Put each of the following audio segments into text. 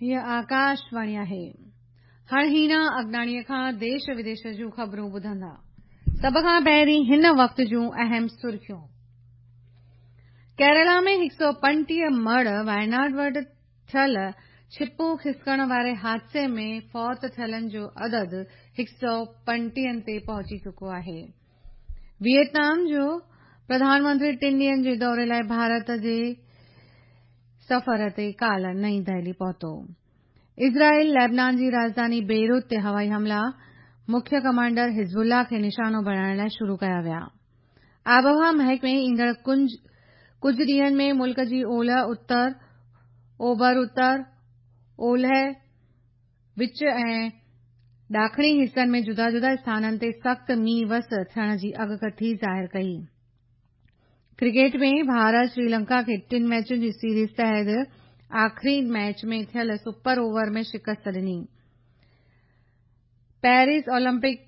ये आकाशवाणी आहे। हर हीना अगनाणीअ खां देश विदेश जूं ख़बरूं ॿुधंदा। सभ खां पहिरीं हिन वक़्त जूं अहम सुर्खियूं। केरला में 135 मर्द वायनाड वटि थियल छिपू खिसकण वारे हादसे में फौत थियलनि जो अदद 135 ते पहुची चुको आहे। वियतनाम जो प्रधानमंत्री 3 ॾींहनि जे दौरे लाइ भारत जे सफ़र ते काल्ह नईं दिल्ली पहुतो। इज़राइल लेबनान जी राजधानी बेरूत ते हवाई हमला मुख्य कमांडर हिज़बुल्लाह खे निशानो बणाइण लाइ शुरू कया विया। आबहवा महकमे ईंदड़ कुझ ॾींहनि में मुल्क जी ओलह उत्तर, ओभर उत्तर, ओलह, विच ऐं ॾाखणी हिसनि में जुदा जुदा स्थाननि ते सख़्त मींहुं वस थियण जी अॻकथी ज़ाहिर कई। क्रिकेट में भारत श्रीलंका खे 3 मैचुनि जी सीरीज़ तहत आख़िरी मैच में थियल सुपर ओवर में शिकस्त ॾिनी। पेरिस ओलंपिक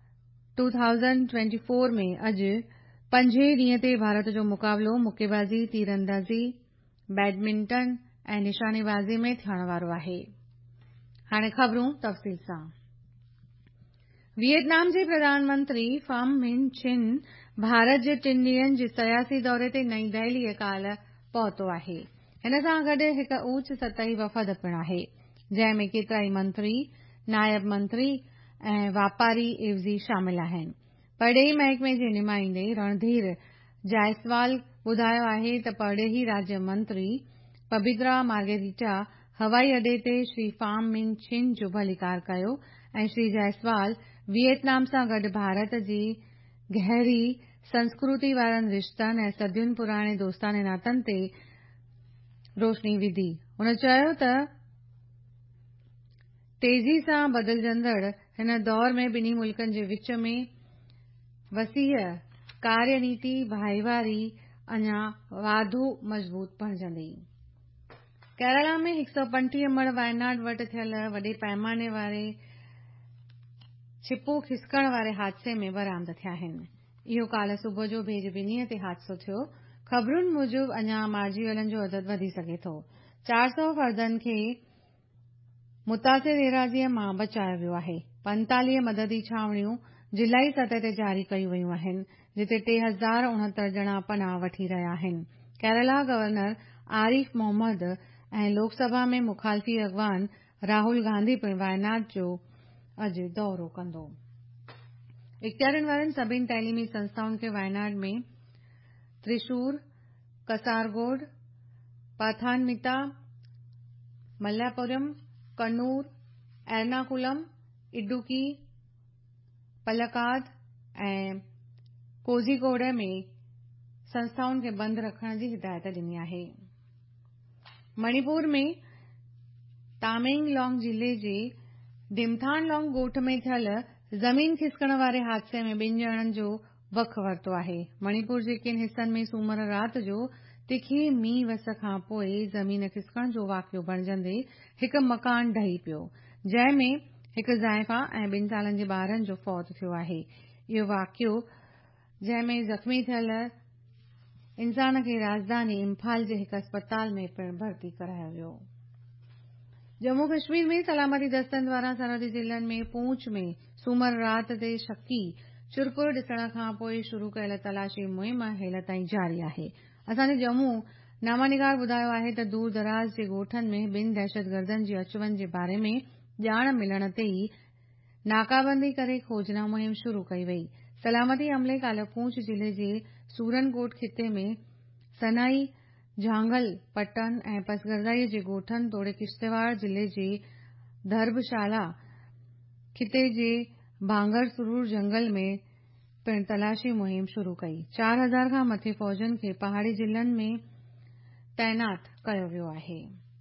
2024 में अॼु 5 ॾींहं ते भारत जो मुक़ाबिलो मुक्केबाज़ी, तीरंदाज़ी, बैडमिंटन ऐं निशानेबाज़ी में थियण वारो आहे। हाणे ख़बरूं तफ़सील सां। वियतनाम जे प्रधानमंत्री फ़म मिन चिन भारत जे 3 ॾींहनि जे सयासी दौरे ते नईं दिल्ली काल्ह पहुतो आहे। हिन सां गॾु हिक उच सतही वफ़द पिणु आहे, जंहिं में केतिराई मंत्री, नायब मंत्री ऐं वापारी एवज़ी शामिल आहिनि। परॾेही महकमे जे नुमाइंदे रणधीर जायसवाल ॿुधायो आहे त परॾेही राज्य मंत्री पबिद्रा मार्गेरिटा हवाई अॾे ते श्री फ़ाम मिन चिन जो भलीकार कयो ऐं श्री जायसवाल वियतनाम सां गॾु भारत जी गहरी संस्कृति वारनि रिश्तनि ऐं सदियुनि पुराणे दोस्ताने नातनि ते रोशनी विधी। हुन चयो त तेज़ी सां बदिलजंदड़ हिन दौर में ॿिन्ही मुल्कनि जे विच में वसीह कार्यनीति भाईवारी अञा वाधू मज़बूत बणिजंदी। केरला में 135 मर्द वायनाड वटि थियल वॾे पैमाने वारे छिपू खिसकण वारे हादसे में बरामद थिया आहिनि। इहो काल्ह सुबुह जो भेजबिनीअ ते हादसो थियो। ख़बरुनि मूजिबि अञा मारिजी वियलनि जो अदद वधी सघे थो। 400 फर्दनि खे मुतासिर एराज़ीअ मां बचायो वियो आहे। 45 मददी छावणियूं जिलाई सतह ते जारी कयूं वयूं आहिनि, जिते 3069 ॼणा पनाह वठी रहिया आहिनि। केरला गवर्नर आरिफ मोहम्मद ऐं लोकसभा में मुखालफ़ी अॻवान राहुल गांधी पिणु वायनाड जो अॼु दौरो कंदो। इख़्तियारनि वारनि सभिनी तइलीमी संस्थाउनि खे वायनाड में त्रिशूर, कसारगोड, पाथानमिता, मल्लापुरम, कन्नूर, एर्नाकुलम, इडुक्की, पलक्काड ऐं कोझिकोड में संस्थाउनि खे बंदि रखण जी हिदायत ॾिनी आहे। मणिपुर में तामेंगलोंग ज़िले जे डिमथानलोंग ॻोठ में थियल ज़मीन खिसकण वारे हादसे में 2 ॼणनि जो वक़ वरितो आहे। मणिपुर जे किन हिसनि में सूमर राति जो तिखी मींहुं वस खां पोइ ज़मीन खिसकण जो वाक़ियो बणिजंदे हिकु मकान ढही पियो, जंहिं में हिकु ज़ाइफ़ा ऐं 2 सालनि जे ॿारनि जो फौत थियो आहे। इहो वाक़ियो जंहिं में ज़ख़्मी थियल इंसान खे राजधानी इम्फाल जे हिकु अस्पताल में पिणु भर्ती करायो वियो। जम्मू कश्मीर में सलामती दस्तनि द्वारा सरहदी ज़िलनि में पूंछ में सूमर राति ते शकी चुरपुर ॾिसण खां पोइ शुरू कयल तलाशी मुहिम हेल ताईं जारी आहे। असांजे जम्मू नामानिगार ॿुधायो आहे त दूर दराज जे ॻोठनि में 2 दहशतगर्दनि जी अचवञ जे बारे में ॼाण मिलण ते ई नाकाबंदी करे खोजना मुहिम शुरू कई वई। सलामती अमले काल्ह पूंछ ज़िले जे सूरनकोट खिते में सनाई, झांगल, पट्टन ऐं पसगरदाई जे ॻोठनि तोड़े किश्तवाड़ ज़िले जे धरबशाला खिते जे भांगर सुरूर जंगल में पिणु तलाशी मुहिम शुरू कई। 4000 खां मथे फ़ौजनि खे पहाड़ी ज़िलनि में तैनात कयो वियो आहे।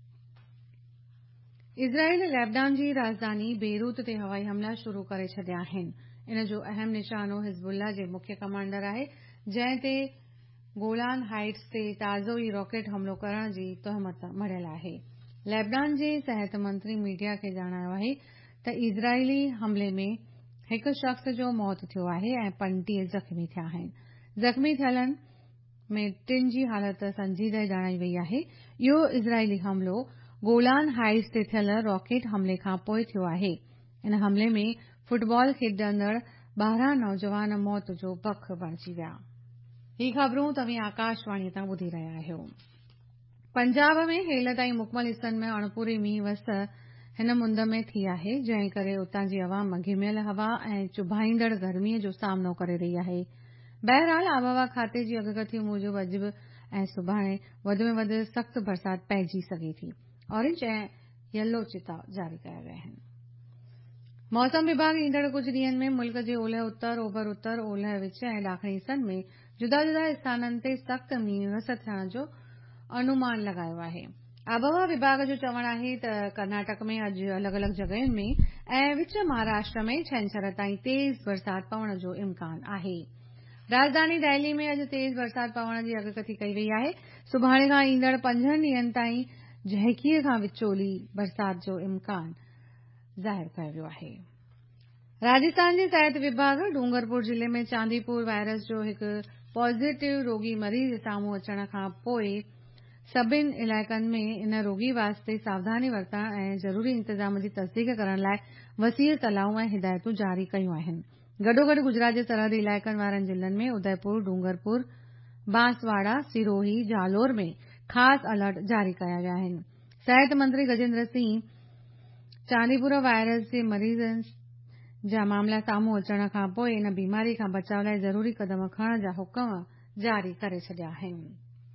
इज़राइल लेबनान जी राजधानी बेरूत ते हवाई हमला शुरू करे छॾिया आहिनि। इन जो अहम निशानो हिज़बुल्लाह जे मुख्य कमांडर आहे, जंहिं ते गोलान हाइट्स ते ताज़ो ई रॉकेट हमलो करण जी तहमत मढ़ियल आहे। लेबनान जे सिहत मंत्री मीडिया खे ॼाणायो आहे त इज़राइली हमले में हिकु शख़्स जो मौत थियो आहे ऐं 35 ज़ख़्मी थिया आहिनि। ज़ख़्मी थियलनि में 3 जी हालत संजीदह ॼाणाई वई आहे। इहो इज़राइली हमलो गोलान हाइट्स ते थियल रॉकेट हमले खां पोइ थियो आहे। इन हमले में फुटबॉल खेॾंदड़ 12 नौजवान मौत जो भख बणिजी विया। ही ख़बरूं तव्हीं आकाशवाणी तां ॿुधी रहिया आहियो। पंजाब में हेल ताईं मुकमल हिस्सनि में अणपूरी मींहुं वस हिन मुंद में थी आहे, जंहिं करे उतां जी अवाम घिमियल हवा ऐं चुभाईंदड़ गर्मीअ जो सामनो करे रही आहे। बहरहाल, आबहवा खाते जी अॻकथी मूजिबि अॼु बि ऐं सुभाणे वधि में वधि सख़्त बरसाति पइजी सघे थी। ऑरेंज ऐं येलो चेताव जारी कया विया आहिनि। मौसम विभाग ईंदड़ कुझु ॾींहनि में मुल्क जे ओलह उत्तर, ओभर उत्तर, ओलह विच ऐं ॾाखणी हिसनि में जुदा जुदा स्थाननि ते सख़्त मींहुं वस थियण जो अनुमान लॻायो आहे। आबहवा विभाग जो चवणु आहे त कर्नाटक में अॼु अलॻि अलॻि जॻहियुनि में ऐं विच महाराष्ट्र में छंछर ताईं तेज़ बरसाति पवण जो इम्कान आहे। राजधानी दिल्ली में अॼु तेज़ बरसाति पवण जी अॻकथी कई वई आहे। सुभाणे खां ईंदड़ 5 ॾींहनि ताईं झहकीअ खां विचोली बरसाति जो इम्कान ज़ाहिर कयो वियो आहे। राजस्थान जे सिहत विभाग डूंगरपुर जिले में चांदीपुर वायरस जो हिकु पॉज़िटिव रोगी मरीज़ साम्हूं अचण खां पोइ सभिनी इलाइक़नि में इन रोगी वास्ते सावधानी वरतण ऐं ज़रूरी इंतज़ाम जी तस्दीक करण लाइ वसीअ सलाहूं ऐं हिदायतूं जारी कयूं आहिनि। गॾोगॾु गुजरात जे सरहदी इलाइक़नि वारनि ज़िलनि में उदयपुर, डूंगरपुर, बांसवाड़ा, सिरोही, जालोर में ख़ासि अलर्ट जारी कया विया आहिनि। सिहत मंत्री गजेंद्र सिंह चांदीपुर वायरस जे मरीज़नि जा मामला साम्हूं अचण खां पोइ इन बीमारी खां बचाव लाइ ज़रूरी क़दम खणण जा हुकम जारी करे छॾिया आहिनि।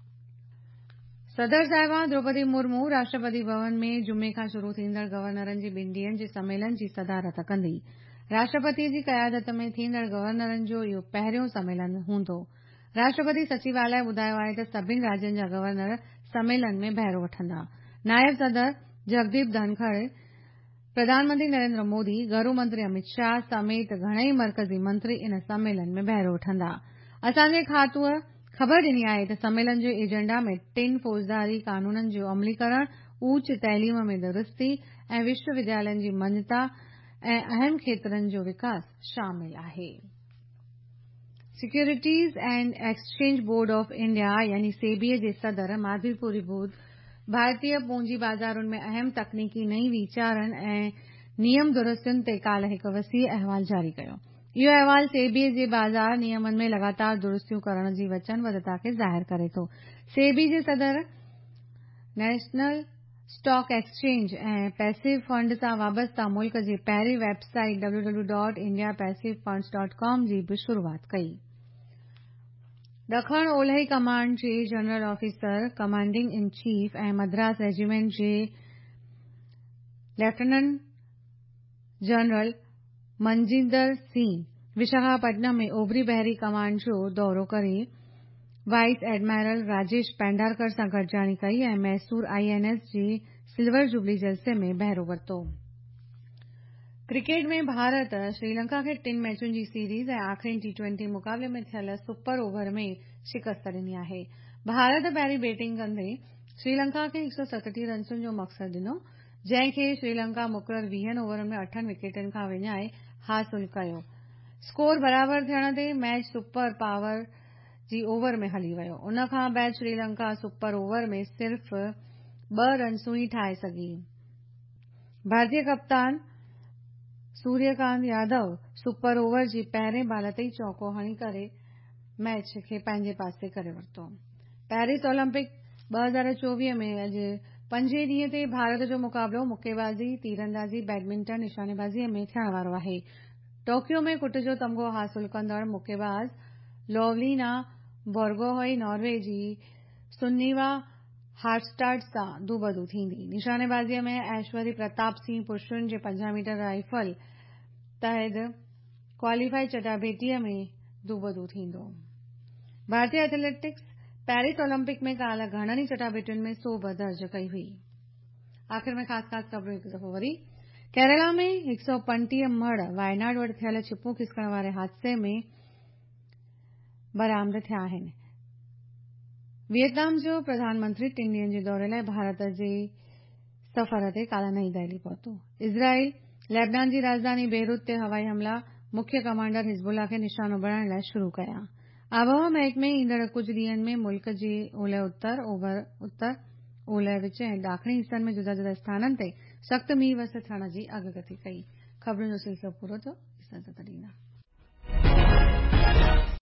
सदर साहिबा द्रौपदी मुर्मू राष्ट्रपति भवन में जुमे खां शुरू थींदड़ गवर्नरनि जी 2 ॾींहनि जे सम्मेलन जी सदारत कंदी। राष्ट्रपति जी क़यादत में थींदड़ गवर्नरनि जो इहो पहिरियों सम्मेलन हूंदो। राष्ट्रपति सचिवालय ॿुधायो आहे त सभिनी राज्यनि जा गवर्नर सम्मेलन में बहिरो वठंदा। नायब सदर जगदीप धनखड़, प्रधानमंत्री नरेंद्र मोदी, गृह मंत्री अमित शाह समेत घणई मरकज़ी मंत्री इन सम्मेलन में बहिरो वठंदा। असांजे खातूअ ख़बर ॾिनी आहे त सम्मेलन जो एजेंडा में 3 फौजदारी कानूननि जो अमलीकरण, ऊच तइलीम में दुरुस्ती ऐं विश्वविद्यालयनि जी मञता ऐं अहम खेत्रनि जो विकास शामिल आहे। Securities and exchange board of India यानी सेबीए जे सदर माधवीपुरी बुध भारतीय पूंजी बाज़ारुनि में अहम तकनीकी नई वीचारनि ऐं नियम दुरुस्तियुनि ते काल्ह हिकु वसीउ अहवाल जारी कयो। इहो अहवाल सेबीए जे बाज़ार नियमनि में लगातार दुरुस्तियूं करण जी वचनबद्धता खे ज़ाहिर करे थो। सेबी जे सदर नेशनल स्टॉक एक्सचेंज ऐं पैसिव फंड सां वाबस्ता मुल्क जे पहिरीं वेबसाइट www.indiapassivefunds.com जी बि शुरूआत कई। ॾखण ओलही कमांड जे general officer, commanding in chief ऐं मद्रास रेजिमेंट जे लेफ्टिनेंट जनरल मनजिंदर सिंह विशाखापट्टनम में ओभरी बहरी कमांड जो दौरो करे वाइस एडमायरल राजेश पेंडारकर सां गॾिजाणी कई ऐं मैसूर आईएनएस जे सिल्वर जुबली जलसे में बहिरो वरितो। क्रिकेट में भारत श्रीलंका खे 3 मैचुनि जी सीरीज़ ऐं आख़िरी T20 मुक़ाबले में थियल सुपर ओवर में शिकस्त ॾिनी आहे। भारत पहिरीं बैटिंग कंदे श्रीलंका खे 137 रन्सुनि जो मक़सदु ॾिनो, जंहिं खे श्रीलंका मुक़ररु 20 ओवरनि में 8 विकेटनि खां विञाए हासिल कयो। स्कोर बराबरि थियण ते मैच सुपर पावर जी ओवर में हली वियो। उन खां बैदि श्रीलंका सुपर ओवर में सिर्फ़ 2 रन्सूं ई ठाहे सघी। भारतीय कप्तान सूर्यकांत यादव सुपर ओवर जी पहिरें बाल ते ई चौको हणी करे मैच खे पंहिंजे पासे करे वरितो। पेरिस ओलंपिक 2024 में अॼु 5 ॾींहं ते भारत जो मुक़ाबलो मुक्केबाज़ी, तीरंदाज़ी, बैडमिंटन, निशानेबाज़ीअ में थियण वारो आहे। टोक्यो में कुट जो तमिग़ो हासिल कंदड़ मुक्केबाज़ लोवलीना बोर्गोहेन नॉर्वे जी सुन्नीवा हार्स्टाड सां दूबदू थींदी। निशानेबाज़ीअ में ऐश्वर्य प्रताप सिंह पुरुषनि जे 50 मीटर राइफल तहत क्वालिफाई चटाभेटीअ में दूबदू थींदो। भारतीय एथलेटिक्स पेरिस ओलंपिक में काल्ह घणनि ई चटाभेटियुनि में सोभ दर्ज कई हुई। आख़िर में ख़ासि ख़बरूं हिकु दफ़ो वरी। केरला में 135 मड़ वायनाड वटि थियल छिपूं खिसकण वारे हादसे में बरामद थिया आहिनि। वियतनाम जो प्रधानमंत्री 3 ॾींहनि जे दौरे लाइ भारत जे सफ़र ते काल्ह नईं दिल्ली पहुतो। इज़राइल लेबनान जी राजधानी बेरूत ते हवाई हमला मुख्य कमांडर हिज़बुल्लाह खे निशानो बणाइण लाइ शुरू कया। आबहवा महकमे ईंदड़ कुझु ॾींहनि में मुल्क जे ओलह उत्तर, ओभर उत्तर, ओलह विच ऐं ॾाखणी हिसनि में जुदा जुदा स्थाननि ते सख़्त मींहुं वस थियण जी अॻकथी कई। ख़बरुनि जो सिलसिलो पूरो थियो। इजाज़त ॾींदा।